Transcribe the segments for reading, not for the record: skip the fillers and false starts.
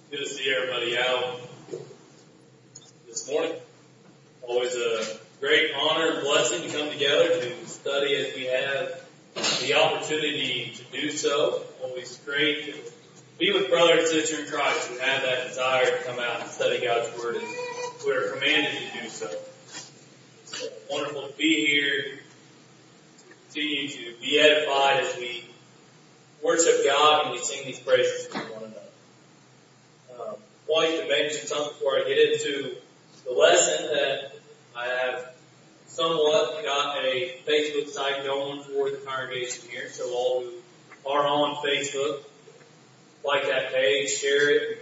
Good to see everybody out this morning. Always a great honor and blessing to come together to study as we have the opportunity to do so. Always great to be with brother and sister in Christ who have that desire to come out and study God's Word as we are commanded to do so. It's wonderful to be here, to continue to be edified as we worship God and we sing these praises to one another. Wanted to mention something before I get into the lesson that I have somewhat got a Facebook site going for the congregation here. So all who are on Facebook, like that page, share it.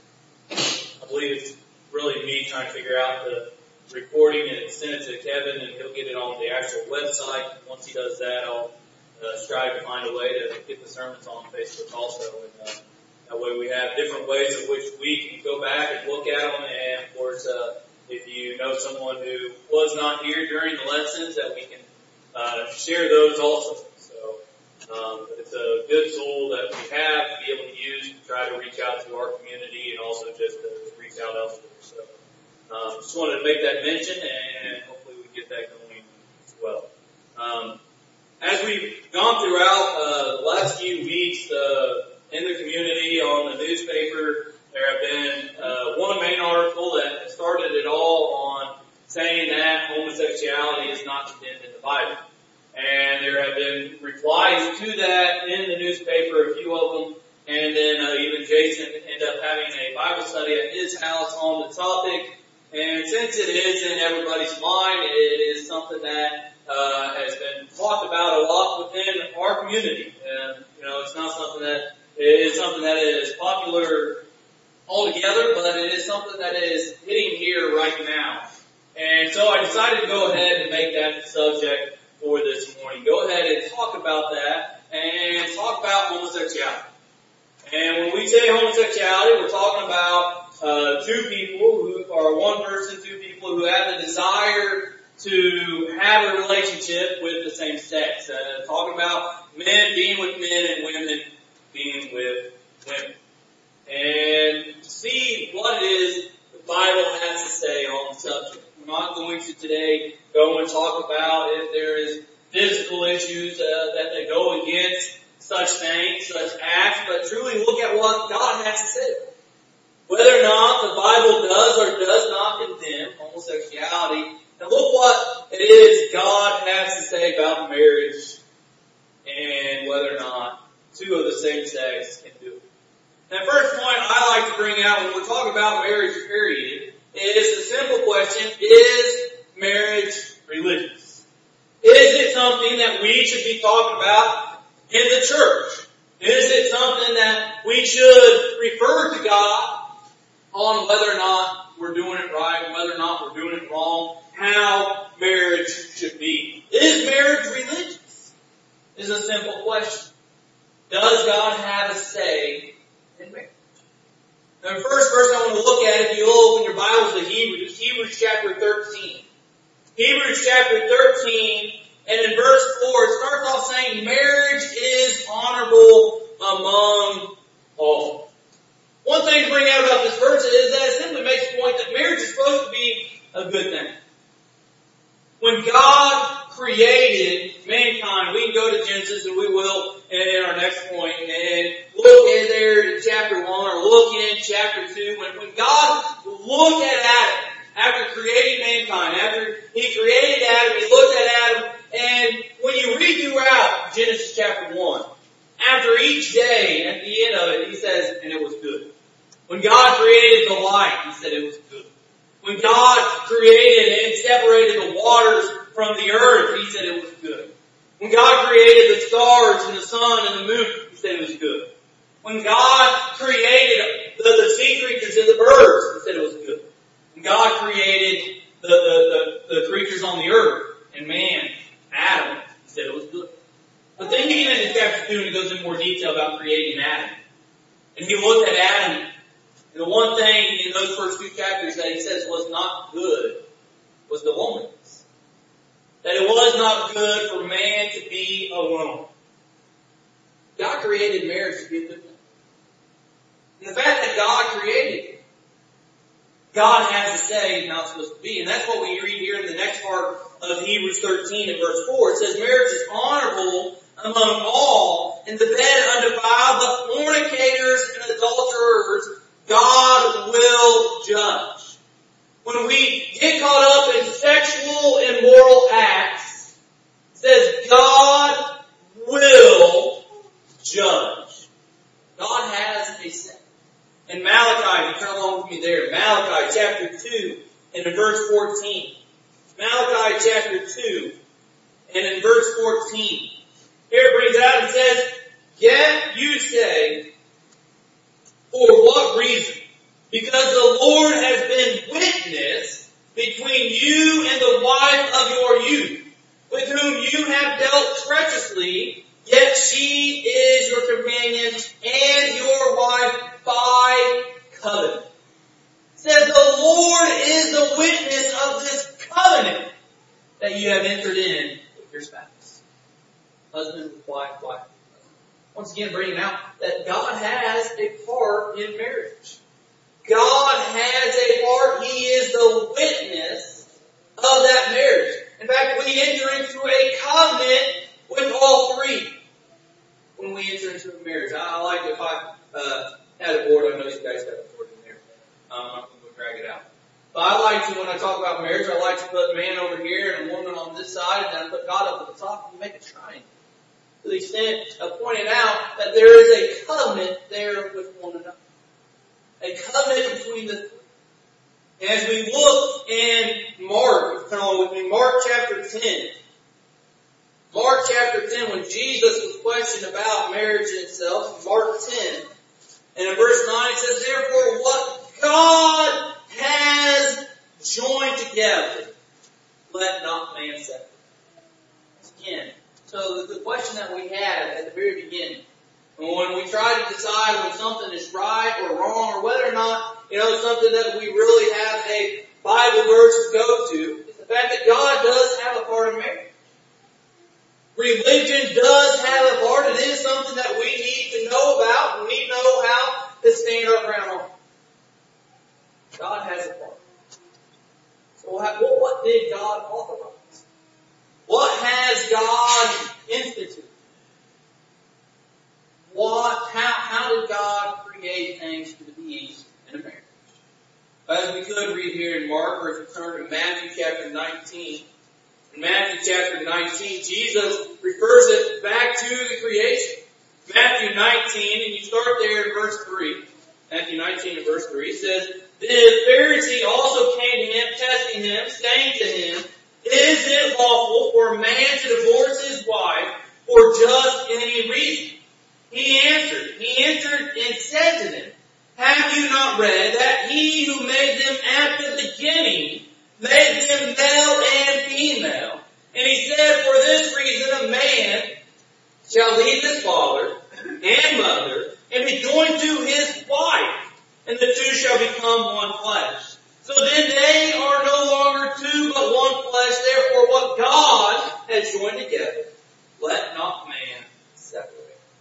I believe it's really me trying to figure out the recording and send it to Kevin and he'll get it on the actual website. Once he does that, I'll strive to find a way to get the sermons on Facebook also. And, that way we have different ways in which we can go back and look at them. And of course, if you know someone who was not here during the lessons, that we can share those also. So it's a good tool that we have to be able to use to try to reach out to our community and also just to reach out elsewhere. So just wanted to make that mention, and hopefully we get that going as well. As we've gone throughout the last few weeks, in the community, on the newspaper, there have been one main article that started it all on saying that homosexuality is not condemned in the Bible. And there have been replies to that in the newspaper, a few of them, and then even Jason ended up having a Bible study at his house on the topic. And since it is in everybody's mind, it is something that has been talked about a lot within our community. It's not something that it is something that is popular altogether, but it is something that is hitting here right now. And so I decided to go ahead and make that the subject for this morning. Go ahead and talk about that and talk about homosexuality. And when we say homosexuality, we're talking about two people who are one person, two people who have the desire to have a relationship with the same sex. Talking about men being with men and women being with women. And to see what it is the Bible has to say on the subject. We're not going to today go and talk about if there is physical issues that they go against such things, such acts, but truly look at what God has to say. Whether or not the Bible does or does not condemn homosexuality, and look what it is God has to say about marriage and whether or not two of the same sex can do it. And the first point I like to bring out when we talk about marriage, period, is the simple question, is marriage religious? Is it something that we should be talking about in the church? Is it something that we should refer to God on whether or not we're doing it right, whether or not we're doing it wrong, how marriage should be? Is marriage religious? Is a simple question. Does God have a say in marriage? Now, the first verse I want to look at, if you open your Bibles to Hebrews chapter 13. Hebrews chapter 13, and in verse 4, it starts off saying, marriage is honorable among all. One thing to bring out about this verse is that it simply makes the point that marriage is supposed to be a good thing. When God created mankind, we can go to Genesis, and we will in our next point, and look in there in chapter 1, or look in chapter 2. When God looked at Adam, after creating mankind, after He created Adam, He looked at Adam, and when you read throughout Genesis chapter 1, after each day, at the end of it, He says, and it was good. When God created the light, He said it was good. When God created and separated the waters from the earth, He said it was good. When God created the stars and the sun and the moon, He said it was good. When God created the sea creatures and the birds, He said it was good. When God created the creatures on the earth and man, Adam, He said it was good. But then you get into chapter 2 and He goes into more detail about creating Adam. And He looked at Adam, and the one thing in those first two chapters that He says was not good was the loneliness. That it was not good for man to be alone. God created marriage to be a good thing. And the fact that God created God has to say how it's supposed to be. And that's what we read here in the next part of Hebrews 13 and verse 4. It says, marriage is honorable among all, and the bed undefiled, but fornicators and adulterers God will judge. When we get caught up in sexual immoral acts, it says God will judge. God has a say. In Malachi, you turn along with me there, Malachi chapter 2 and in verse 14. Malachi chapter 2 and in verse 14. Here it brings out and says, yet you say, for what reason? Because the Lord has been witness between you and the wife of your youth, with whom you have dealt treacherously, yet she is your companion and your wife by covenant. It says the Lord is the witness of this covenant that you have entered in with your spouse. Husband, wife. Once again, bringing out that God has a part in marriage. God has a part. He is the witness of that marriage. In fact, we enter into a covenant with all three when we enter into a marriage. I like if I had a board. I know you guys have a board in there. I'm going to drag it out. But I like to, when I talk about marriage, I like to put man over here and a woman on this side, and then I put God up at the top and make a triangle. To the extent of pointing out that there is a covenant there with one another. A covenant between the three. As we look in Mark, come on with me, Mark chapter 10. Mark chapter 10, when Jesus was questioned about marriage in itself, Mark 10, and in verse 9 it says, therefore what God has joined together, let not man separate. Again, so the question that we had at the very beginning, when we try to decide when something is right or wrong, or whether or not, something that we really have a Bible verse to go to, is the fact that God does have a part in marriage. Religion does have a part. It is something that we need to know about. We need to know how to stand our ground on. God has a part. So what did God authorize? What has God instituted? How did God create things for the beings in a marriage? As we could read here in Mark, or if you turn to Matthew chapter 19. In Matthew chapter 19, Jesus refers it back to the creation. Matthew 19, and you start there in verse 3. Matthew 19 and verse 3 says, the Pharisee also came to him, testing him, saying to him, is it lawful for a man to divorce his wife for just any reason? He answered and said to them, have you not read that he who made them at the beginning made them male and female? And he said, for this reason a man shall leave his father and mother and be joined to his wife, and the two shall become one flesh. So then they are no longer two but one flesh. Therefore what God has joined together, let not man separate.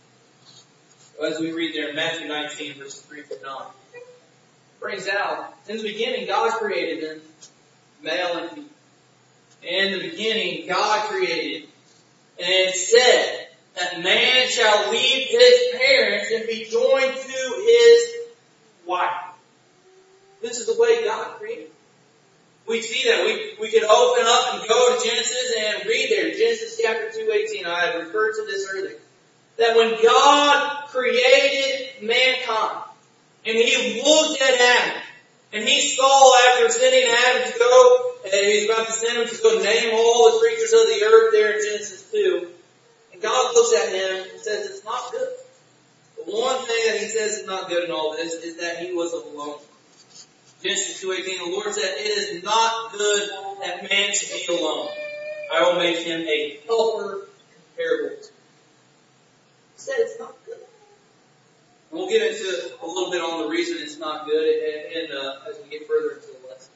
As we read there in Matthew 19 verses 3 to 9, brings out, in the beginning God created them, male and female. In the beginning God created and said that man shall leave his parents and be joined to his wife. This is the way God created. We see that. We could open up and go to Genesis and read there. Genesis chapter 2:18. I had referred to this earlier. That when God created mankind and He looked at Adam and He saw after sending Adam to go, and He's about to send him to go name all the creatures of the earth there in Genesis 2. And God looks at him and says it's not good. The one thing that He says is not good in all this is that he was alone. Genesis 2:18, the Lord said, it is not good that man should be alone. I will make him a helper comparable to him. He said it's not good. And we'll get into a little bit on the reason it's not good as we get further into the lesson.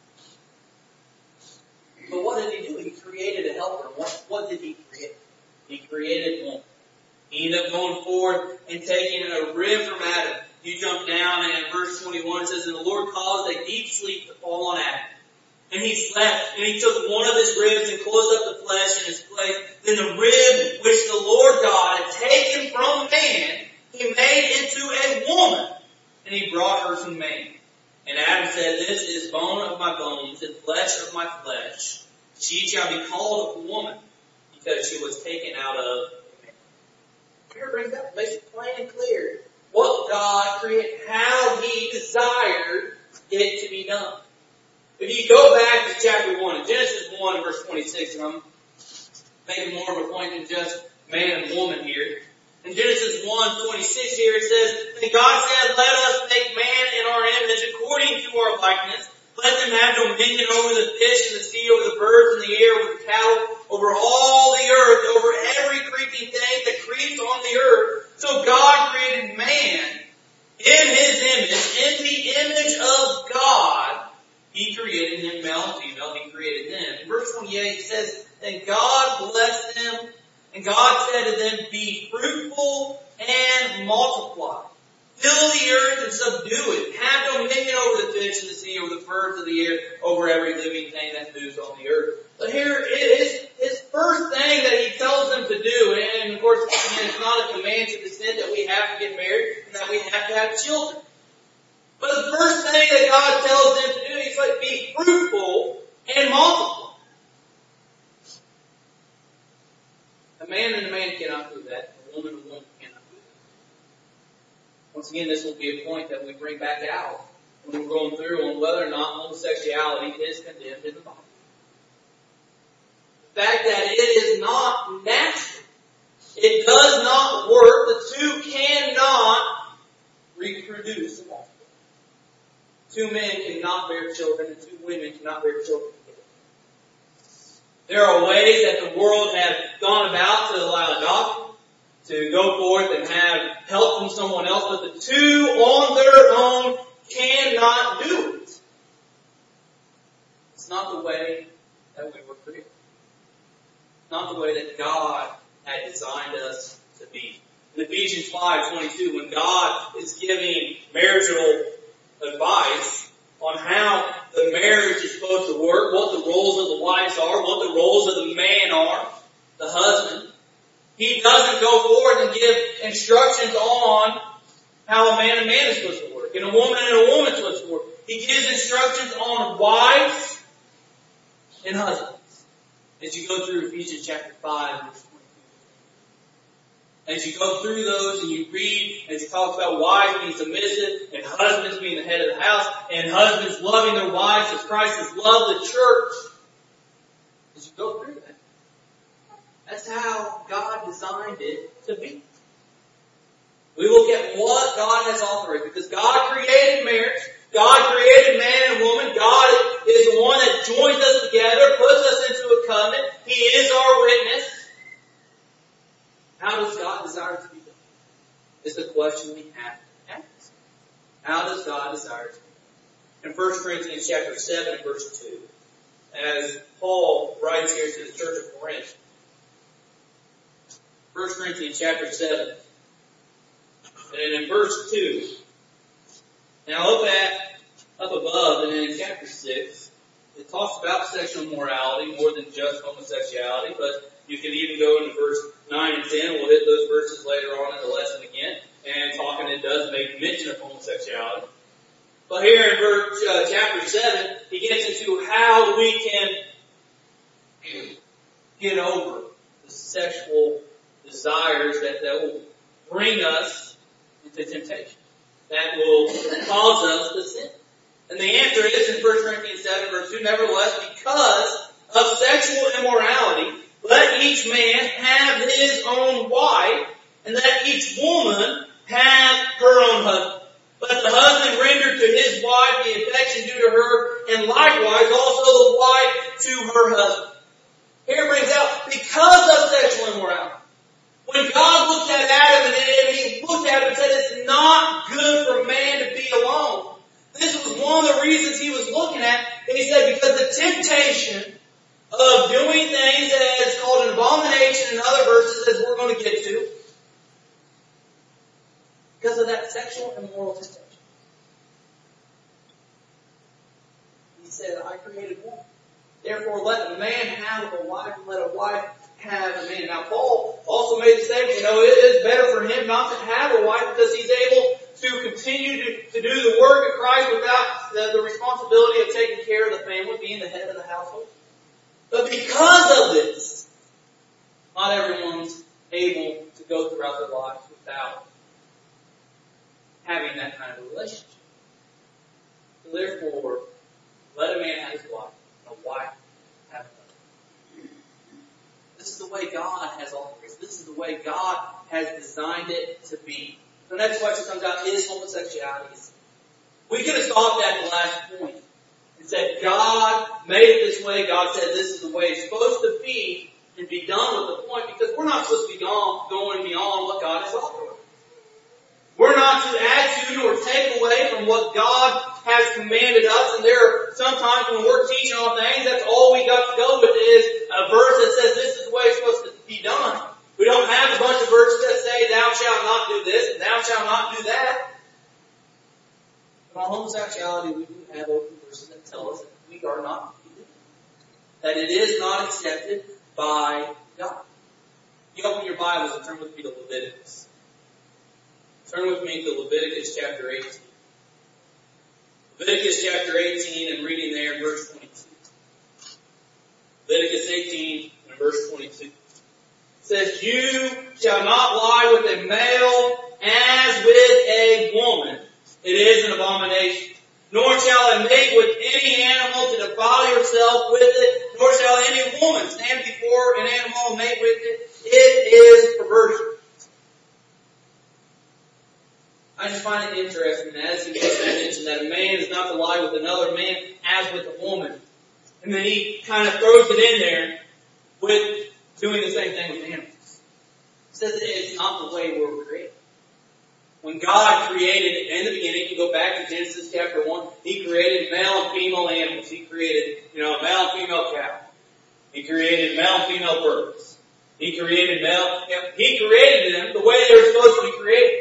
But what did He do? He created a helper. What did He create? He created one. He ended up going forward and taking a rib from Adam You jump down and in verse 21 it says, and the Lord caused a deep sleep to fall on Adam. And he slept, and he took one of his ribs and closed up the flesh in his place. Then the rib which the Lord God had taken from man, he made into a woman, and he brought her to man. And Adam said, this is bone of my bones and flesh of my flesh. She shall be called a woman, because she was taken out of man. Here brings up, makes it plain and clear what God created, how He desired it to be done. If you go back to chapter 1, in Genesis 1 and verse 26, and I'm making more of a point than just man and woman here. In Genesis 1:26 here it says, and God said, let us make man in our image according to our likeness. Let them have dominion over the fish and the sea, over the birds in the air, over the cattle, over all the earth, over every creeping thing that creeps on the earth. So God created man in His image, in the image of God. He created him, male and female, He created them. In verse 28 it says, and God blessed them, and God said to them, be fruitful and multiply. Fill the earth and subdue it. Have dominion over the fish of the sea, over the birds of the air, over every living thing that moves on the earth. But here it is His first thing that He tells them to do, and of course, again, it's not a command to the extent that we have to get married and that we have to have children. But the first thing that God tells them to do, He's like, be fruitful and multiply. A man and a man cannot do that. A woman and a woman cannot do that. Once again, this will be a point that we bring back out when we're going through on whether or not homosexuality is condemned in the Bible. The fact that it is not natural. It does not work. The two cannot reproduce. Two men cannot bear children, and two women cannot bear children together. There are ways that the world has gone about to allow adoption, to go forth and have help from someone else, but the two on their own cannot do it. It's not the way that we were created. It's not the way that God had designed us to be. In Ephesians 5:22, when God is giving marital advice on how the marriage is supposed to work, what the roles of the wives are, what the roles of the man are, the husband, He doesn't go forward and give instructions on how a man and man is supposed to work, and a woman is supposed to work. He gives instructions on wives and husbands. As you go through Ephesians chapter 5, verse 22. As you go through those and you read, as He talks about wives being submissive and husbands being the head of the house and husbands loving their wives as Christ has loved the church. As you go through that, that's how God designed it to be. We look at what God has authorized, because God created marriage. God created man and woman. God is the one that joins us together, puts us into a covenant. He is our witness. How does God desire to be done? Is the question we have to ask. How does God desire to be done? In 1 Corinthians chapter 7 and verse 2, as Paul writes here to the church of Corinth, 1 Corinthians chapter 7, and in verse 2, now up above, and then in chapter 6, it talks about sexual morality more than just homosexuality, but you can even go into verse 9 and 10. We'll hit those verses later on in the lesson again. And it does make mention of homosexuality. But here in verse, chapter 7, he gets into how we can get over the sexual desires that will bring us into temptation. That will cause us to sin. And the answer is in 1 Corinthians 7 verse 2, nevertheless, because of sexual immorality, let each man have his own wife, and let each woman have her own husband. Let the husband render to his wife the affection due to her, and likewise also the wife to her husband. Here it brings out, because of sexual immorality. When God looked at Adam and He looked at him and said, it's not good for man to be alone. This was one of the reasons He was looking at. And He said, because the temptation of doing things that is called an abomination in other verses, as we're going to get to, because of that sexual sexual and moral temptation. He said, I created one. Therefore, let a man have a wife, and let a wife have a man. Now, Paul also made the statement, it is better for him not to have a wife because he's able to continue to do the work of Christ without the responsibility of taking care of the family, being the head of the household. But because of this, not everyone's able to go throughout their lives without having that kind of a relationship. So therefore, let a man have his wife, and a wife have another. This is the way God has authorized. This is the way God has designed it to be. The next question comes out, is homosexuality? We could have stopped at the last point and said, God made it this way. God said this is the way it's supposed to be, and be done with the point, because we're not supposed to be going beyond what God has authorized. We're not to add to or take away from what God has commanded us, and there are sometimes when we're teaching on things, that's all we got to go with is a verse that says this is the way it's supposed to be done. We don't have a bunch of verses that say, thou shalt not do this, and thou shalt not do that. But on homosexuality, we do have open verses that tell us that we are not to do that. That it is not accepted by God. You open your Bibles and turn with me to Leviticus. Turn with me to Leviticus chapter 18. Leviticus chapter 18 and reading there in verse 22. Leviticus 18 and verse 22. It says, you shall not lie with a male as with a woman. It is an abomination. Nor shall a mate with any animal to defile yourself with it, nor shall any woman stand before an animal and mate with it. It is perversion. I just find it interesting, as he mentioned, that a man is not to lie with another man as with a woman. And then he kind of throws it in there with doing the same thing with animals. He says it's not the way we're created. When God created, in the beginning, you go back to Genesis chapter 1, He created male and female animals. He created, a male and female cow. He created male and female birds. He created them the way they were supposed to be created.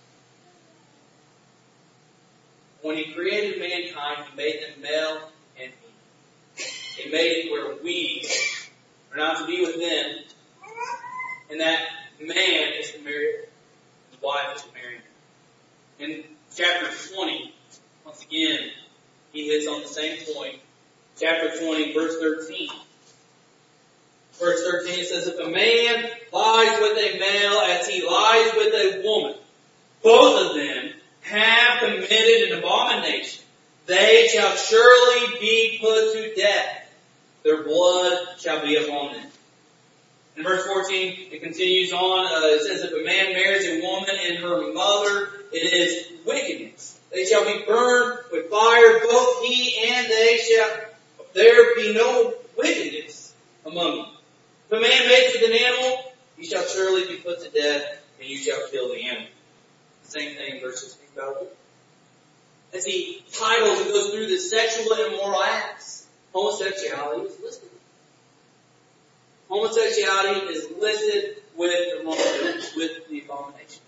When He created mankind, He made them male and female. He made it where we are not to be with them, and that man is to marry her, his wife is to marry him. In chapter 20, once again, he hits on the same point. Chapter 20, verse 13. Verse 13 says, if a man lies with a male as he lies with a woman, both of them have committed an abomination. They shall surely be put to death. Their blood shall be upon them. In verse 14, it continues on. It says, if a man marries a woman and her mother, it is wickedness. They shall be burned with fire, both he and they shall. There be no wickedness among you. If a man mates with an animal, he shall surely be put to death, and you shall kill the animal. Same thing, verses 3 about it. As he titles and goes through the sexual and immoral acts, homosexuality is listed. Homosexuality is listed with the abominations.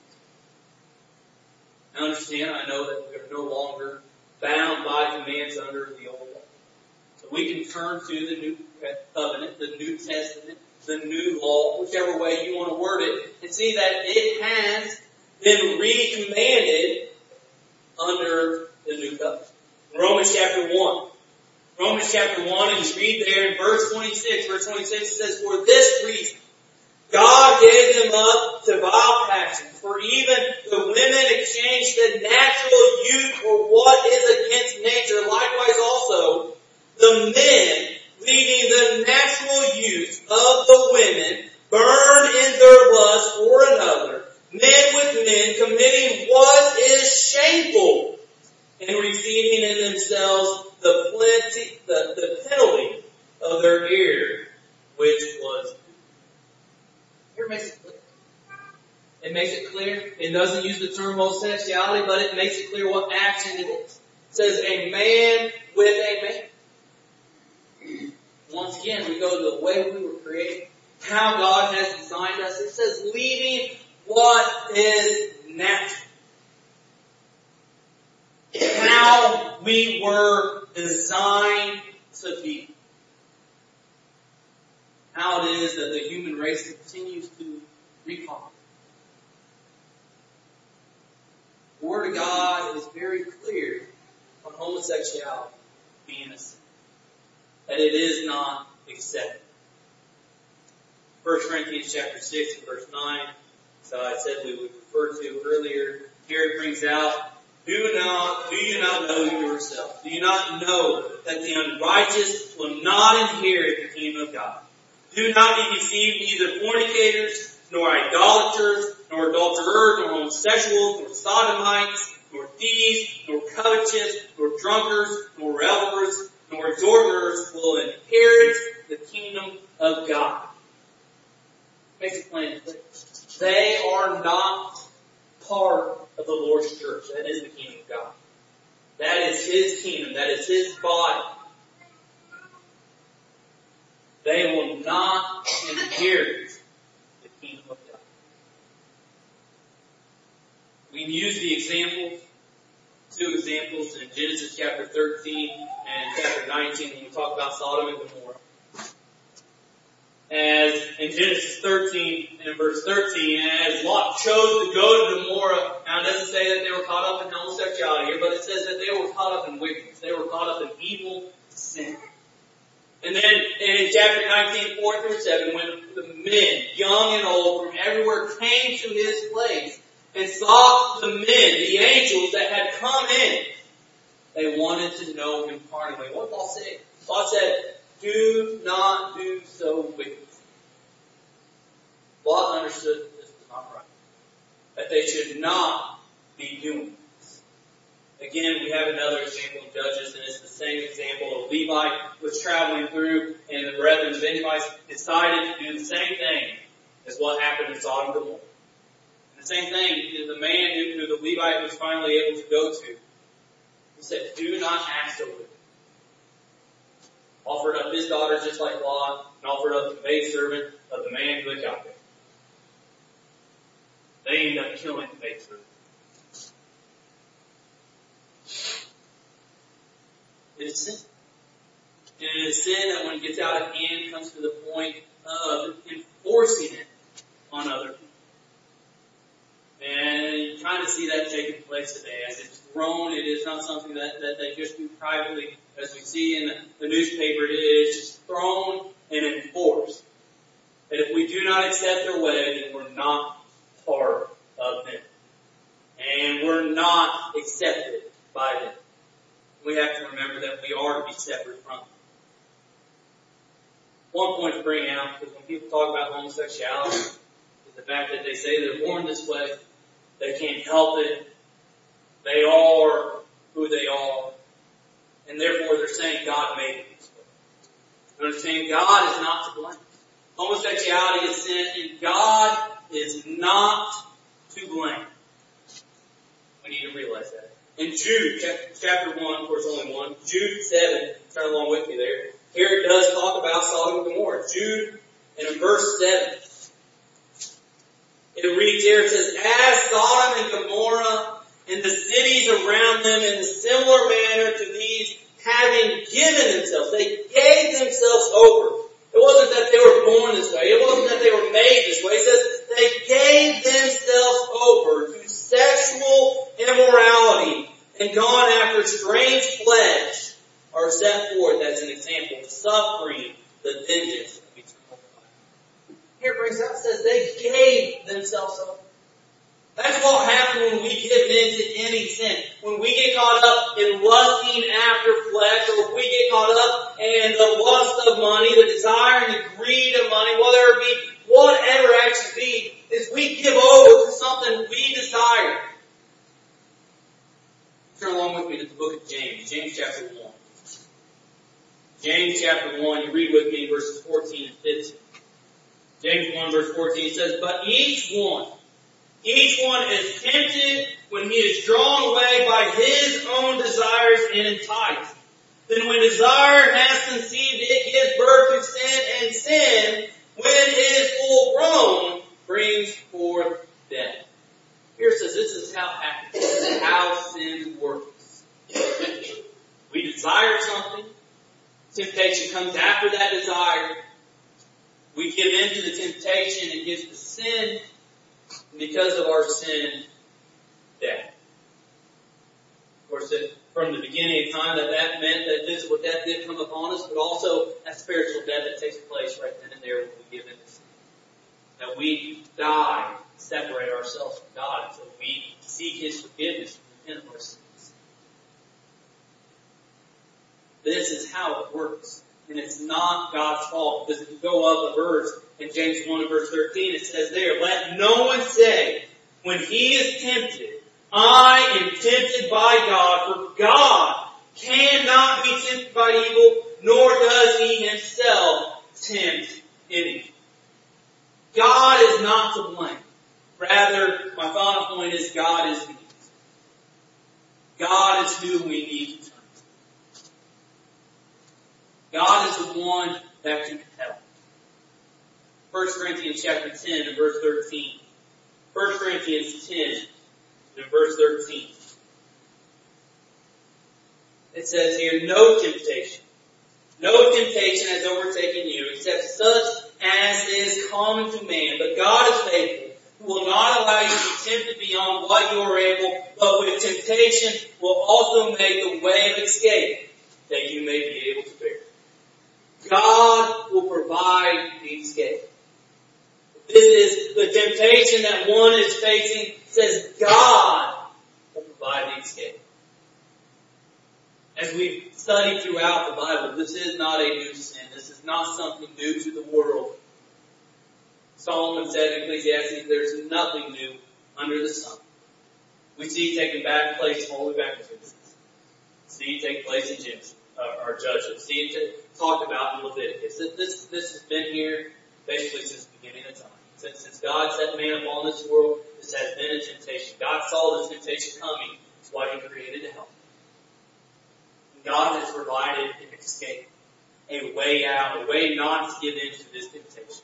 I understand, I know that we are no longer bound by commands under the old law. So we can turn to the new covenant, the New Testament, the new law, whichever way you want to word it, and see that it has been recommanded under the new covenant. Romans chapter 1. Romans chapter 1, and you read there in verse 26. Verse 26 says, for this reason, God gave them up to vile passions, for even the women exchanged the natural youth for what is against nature. Likewise also, the men, leaving the natural youth of the women, burned in their lust for another, men with men, committing what is shameful, and receiving in themselves the penalty of their error, which was. Here makes it clear. It makes it clear. It doesn't use the term homosexuality, but it makes it clear what action it is. It says a man with a man. Once again, we go to the way we were created, how God has designed us. It says leaving what is natural. we were designed to be. How it is that the human race continues to recall. The Word of God is very clear on homosexuality being a sin. That it is not accepted. 1 Corinthians chapter 6 and verse 9, so I said we would refer to earlier. Here it brings out, do you not know yourself? Do you not know that the unrighteous will not inherit the kingdom of God? Do not be deceived, neither fornicators, nor idolaters, nor adulterers, nor homosexuals, nor sodomites, nor thieves, nor covetous, nor drunkards, nor revelers, nor extortioners will inherit the kingdom of God. Makes it plain and clear. They are not part of the Lord's church. That is the kingdom of God. That is His kingdom. That is His body. They will not inherit the kingdom of God. We can use the examples, two examples in Genesis chapter 13 and chapter 19 when we talk about Sodom and Gomorrah. As in Genesis 13 and in verse 13, as Lot chose to go to Gomorrah, now it doesn't say that they were caught up in homosexuality here, but it says that they were caught up in wickedness. They were caught up in evil sin. And then in chapter 19, 4 through 7, when the men, young and old, from everywhere came to his place and saw the men, the angels that had come in, they wanted to know him pardonably. What did Paul say? Paul said, do not do so wickedly. Lot understood that this was not right. That they should not be doing this. Again, we have another example of Judges, and it's the same example. A Levite was traveling through, and the brethren of Ninevites decided to do the same thing as what happened in Sodom and Gomorrah. And the same thing, the man who the Levite was finally able to go to, he said, do not act so wickedly. Offered up his daughter just like Lot, and offered up the maidservant of the man who had got there. They ended up killing the maidservant. It is sin. And it is sin that when it gets out of hand comes to the point of enforcing it on other people. And you kind of see that taking place today. As it's grown, it is not something that they just do privately. As we see in the newspaper, it is just thrown and enforced. That if we do not accept their way, then we're not part of them. And we're not accepted by them. We have to remember that we are to be separate from them. One point to bring out, because when people talk about homosexuality, is the fact that they say they're born this way, they can't help it, they are who they are, and therefore they're saying God made it this way. You understand? God is not to blame. Homosexuality is sin, and God is not to blame. We need to realize that. In Jude, chapter 1, of course only 1, Jude 7, turn along with me there. Here it does talk about Sodom and Gomorrah. Jude, and in verse 7, it reads here, it says, as Sodom and Gomorrah and the cities around them in a similar manner to these, having given themselves, they gave themselves over. It wasn't that they were born this way. It wasn't that they were made this way. It says they gave themselves over to sexual immorality and gone after strange flesh, are set forth as an example of suffering the vengeance of eternal fire. Here it brings out, it says they gave themselves over. That's what happens when we give in to any sin. When we get caught up in lusting after flesh, or if we get caught up in the lust of money, the desire and the greed of money, whether it be whatever it actually be, is we give over to something we desire. Turn along with me to the book of James, James chapter 1. James chapter 1, you read with me verses 14 and 15. James 1 verse 14 says, but each one is tempted when he is drawn away by his own desires and enticed. Then when desire has conceived, it gives birth to sin, and sin, when it is full grown, brings forth death. Here it says this is how sin works. Temptation comes after that desire. We give in to the temptation and gives the sin, and because of our sin, death. Of course, from the beginning of time, that meant that physical death did come upon us, but also that spiritual death that takes place right then and there when we give in to sin. That we die, separate ourselves from God, until we seek His forgiveness and repent of our sins. This is how it works. And it's not God's fault. Because if you go up a verse in James 1 and verse 13, it says there, let no one say, when he is tempted, I am tempted by God, for God cannot be tempted by evil, nor does He Himself tempt any. God is not to blame. Rather, my final point is God is the answer. God is who we need to turn to. God is the one that can help. 1 Corinthians chapter 10 and verse 13. 1 Corinthians 10 and verse 13. It says here, no temptation has overtaken you except such as is common to man. But God is faithful, who will not allow you to be tempted beyond what you are able, but with temptation will also make the way of escape that you may be able to bear. God will provide the escape. This is the temptation that one is facing. It says God will provide the escape. As we've studied throughout the Bible, this is not a new sin. This is not something new to the world. Solomon said in Ecclesiastes, there's nothing new under the sun. We see taking back place all the way back to Genesis. See it take place in Genesis. Our judges. See it talked about in Leviticus. This has been here basically since the beginning of time. Since God set man upon this world, this has been a temptation. God saw this temptation coming. That's why He created to help. God has provided an escape, a way out, a way not to give in to this temptation.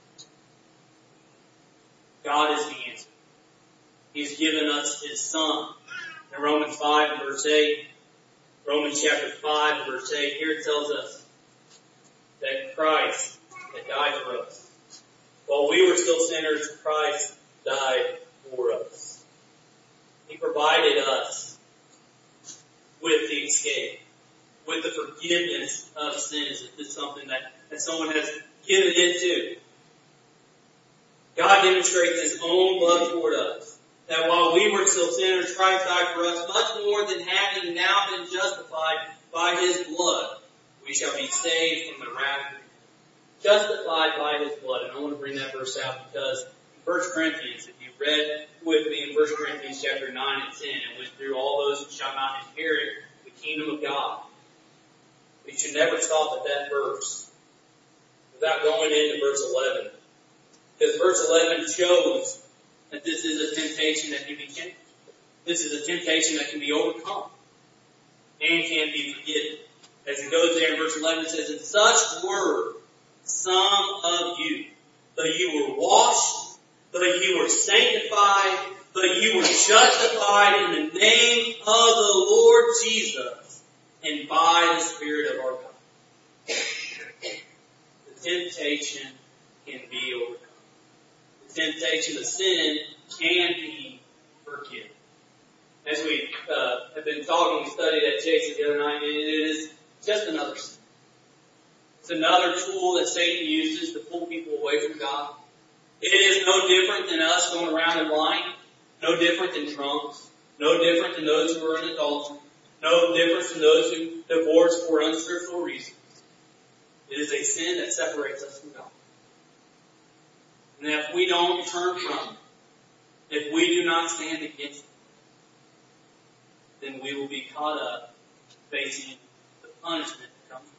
God is the answer. He's given us His Son. In Romans 5 and verse 8, Romans chapter 5 and verse 8, here it tells us that Christ had died for us. While we were still sinners, Christ died for us. He provided us with the escape, with the forgiveness of sins. If it's something that someone has given into. God demonstrates His own love toward us. That while we were still sinners, Christ died for us, much more than having now been justified by His blood, we shall be saved from the wrath of God. Justified by His blood. And I want to bring that verse out because in 1 Corinthians, if you read with me in 1 Corinthians chapter 9 and 10, it went through all those who shall not inherit the kingdom of God. We should never stop at that verse without going into verse 11. Because verse 11 shows that this is a temptation that can be changed. This is a temptation that can be overcome and can be forgiven. As it goes there in verse 11, it says, "And such were some of you, though you were washed, though you were sanctified, though you were justified in the name of the Lord Jesus, and by the Spirit of our God." The temptation can be overcome. The temptation of sin can be forgiven. As we have been talking, we studied at Chase the other night, and it is just another sin. It's another tool that Satan uses to pull people away from God. It is no different than us going around and lying, no different than drunks, no different than those who are in adultery, no different than those who divorce for unscriptural reasons. It is a sin that separates us from God. And if we don't turn from it, if we do not stand against it, then we will be caught up facing the punishment that comes with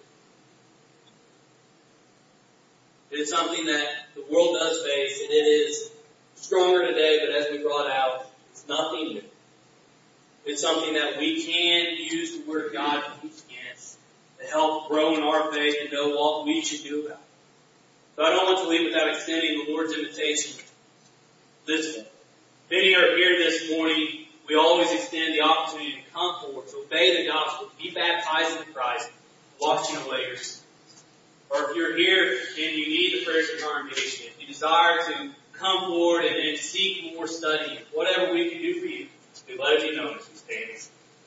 it. It is something that the world does face, and it is stronger today, but as we brought out, it's nothing new. It's something that we can use the Word of God to teach against, to help grow in our faith and know what we should do about it. So I don't want to leave without extending the Lord's invitation this morning. Many are here this morning. We always extend the opportunity to come forward, to obey the gospel, to be baptized into Christ, washing away your sins. Or if you're here and you need the prayers of the congregation, if you desire to come forward and seek more study, whatever we can do for you, we let you know as we stand.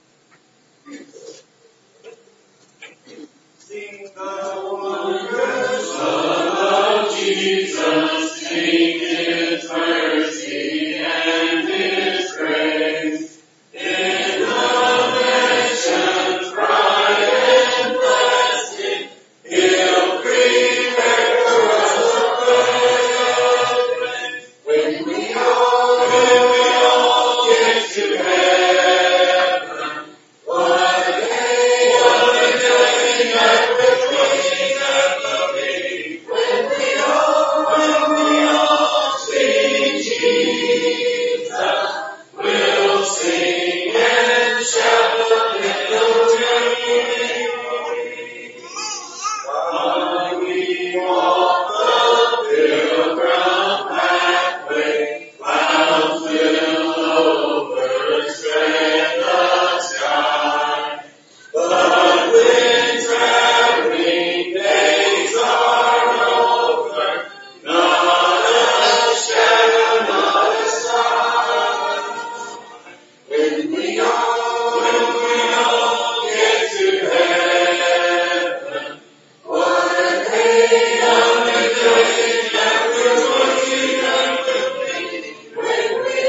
Sing the wondrous love of Jesus, sing His mercy and His grace. In the nations bright and blessed, He'll prepare for us a way of grace. When we all get to heaven, what a day that we're looking at the day. When we all sing Jesus, we'll sing and shout in the day. While we walk the pilgrim pathway, clouds will overspread the sky. But when traveling days are over, not a shadow, not a sign. When we all get to heaven, what a day of rejoicing and rejoicing and when we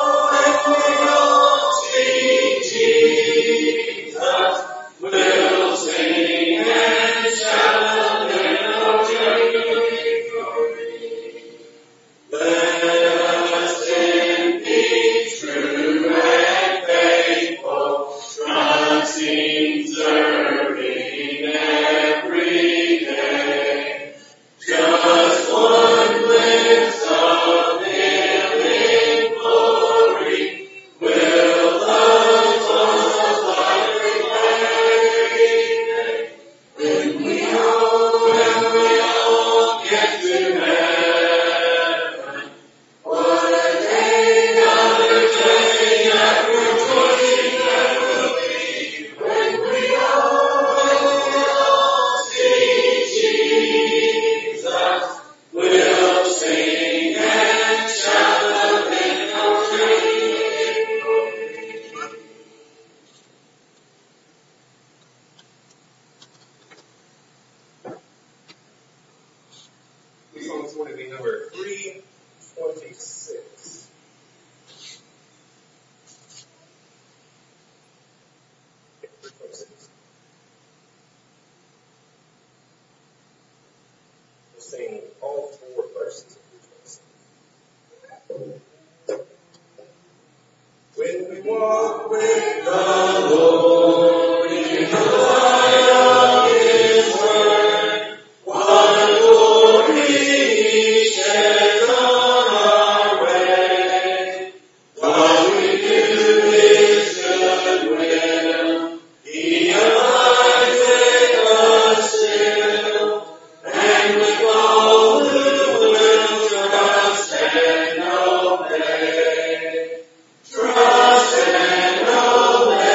all sing Jesus, we'll sing and shout in the victory. Let us then be true and faithful, trusting, serving every day. Just one glimpse of living glory will the close of life repay. When we all get to heaven, what a day of rejoicing and rejoicing that will be. When we all sing Jesus, we'll sing and shout in our victory. This song's going to be number 326. We'll sing all 4 verses of 326. When we walk with the Lord in the light of His word, what glory He sheds on our way. While we do His good will, He abides with us still, and with all who will trust and obey. Trust and obey.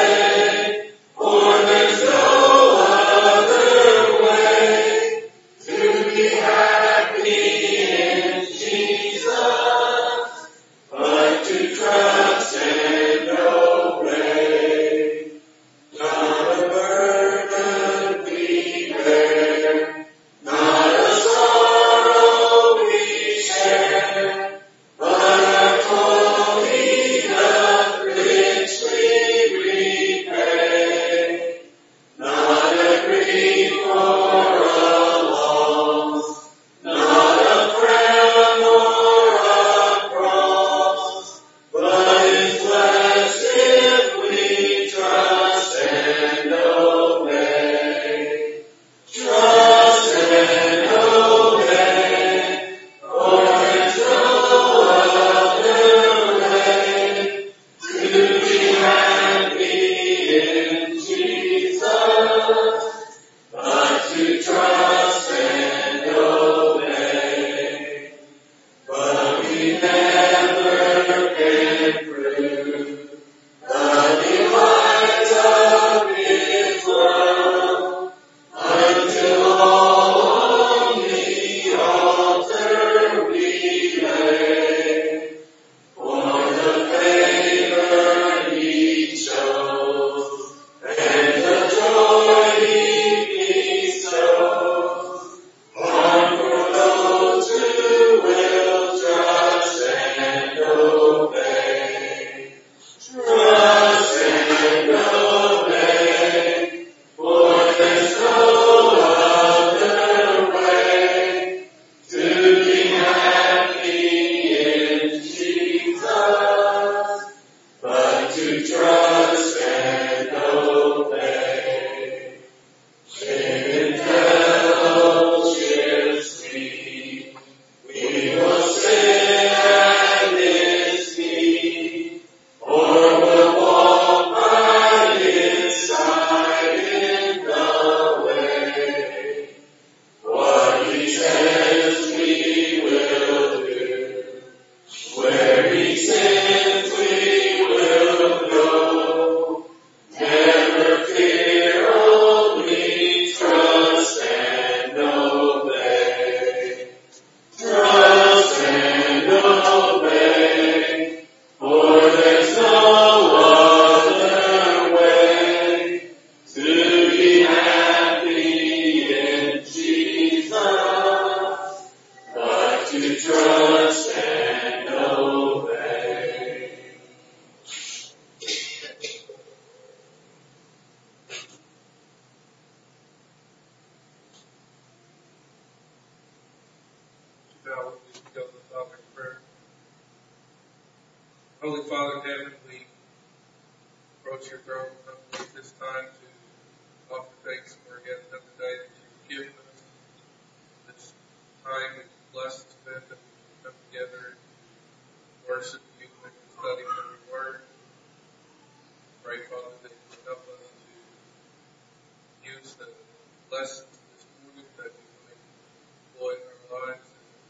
Holy Father in heaven, we approach your throne at this time to offer thanks for yet another day that you've given us. This time we've blessed us with, that we can come together and worship you and study your word. Pray, Father, that you will help us to use the lessons this morning that we might employ in our lives.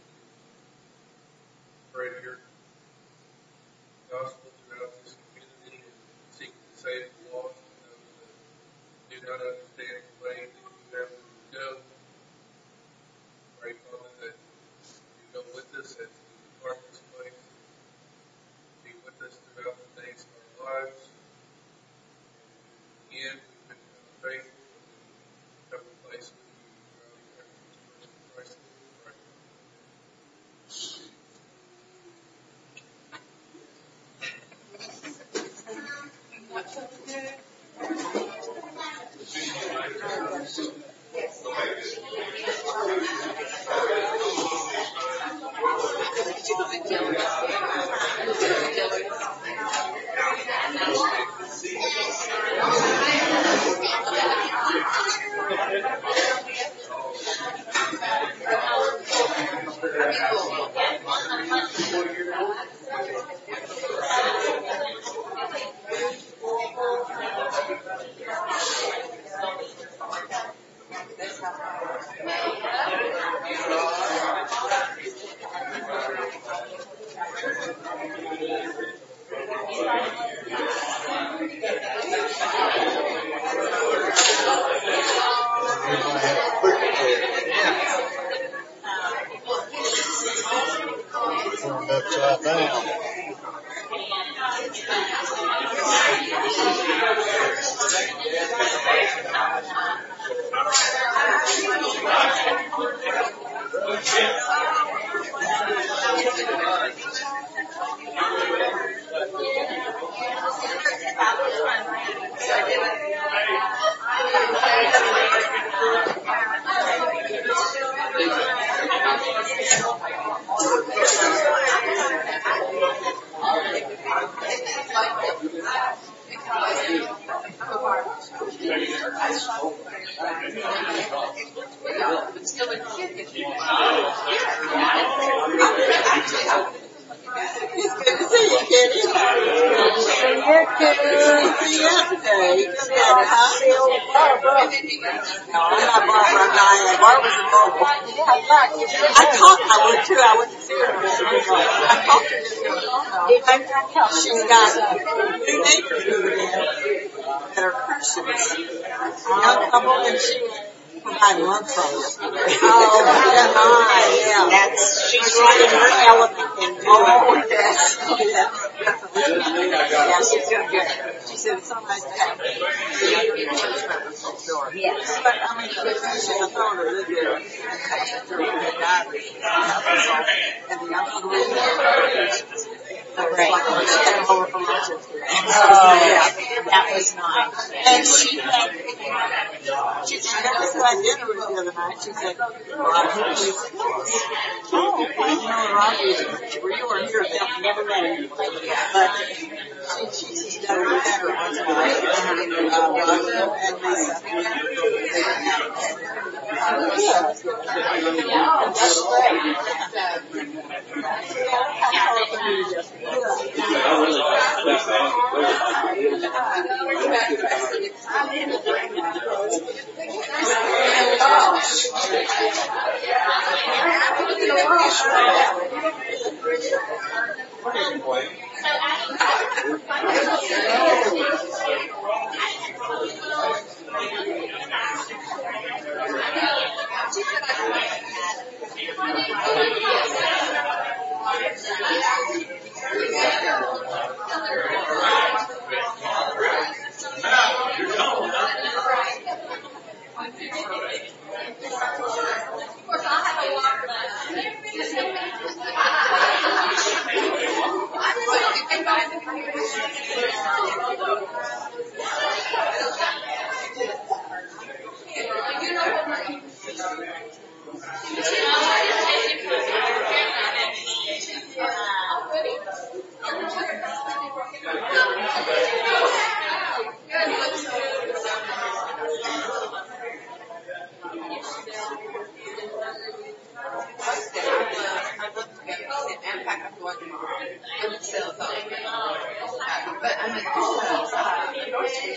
Pray to your gospel throughout this community and seek to save the lost and those that do not understand the way that you have them to go. Pray, Father, that you go with us as we depart this place. Be with us throughout the days of our lives. Again, we've been faithful and have a place with you throughout eternity. In Christ's name we pray. Upside down. She's got new neighbors moving in that are Christians. Young couple, and she had lunch on yesterday. Oh, nice. Yeah. She's right in her element and doing this. Yeah, she's doing good. She said it's so nice to have yes. But I mean, I thought her really good. And the young people great. That was nice. And she had dinner with the other night. She said, you were here, I've never met her. But she's done dinner once in a while. And Lisa. That's great.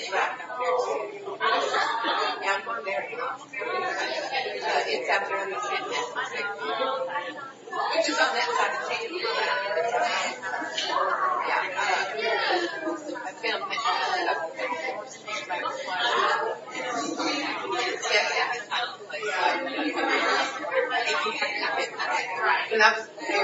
Yeah, I'm going there. It's out there in the city. Which is on that side of town. Yeah. I filmed it. When I was there,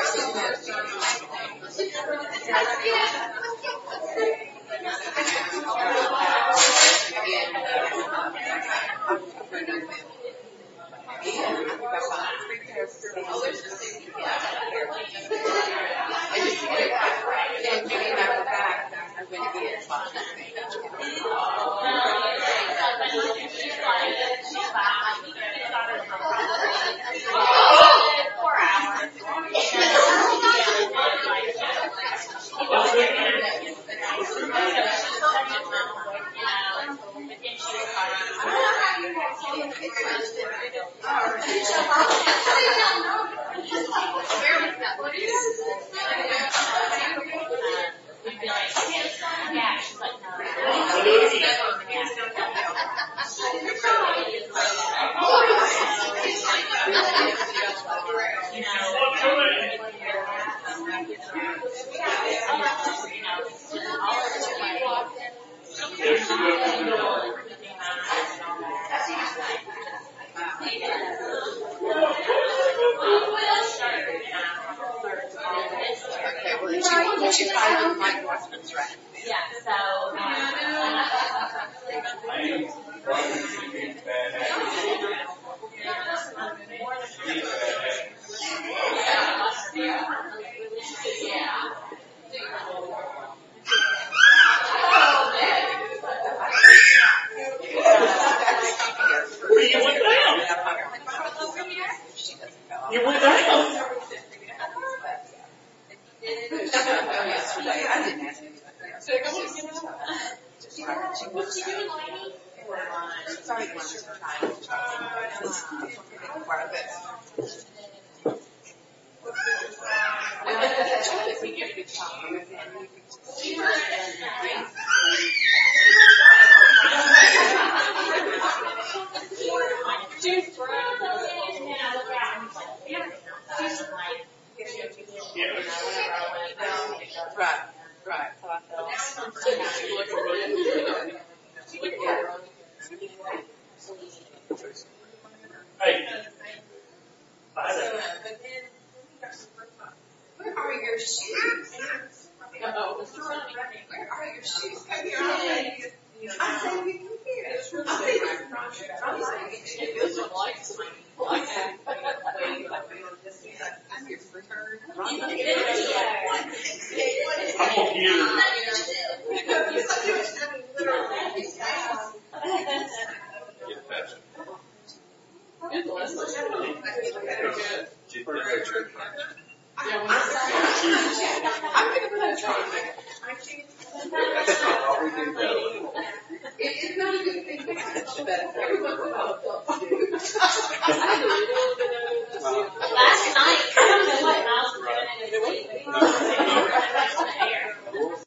It's not a good thing to catch, but every once in a while,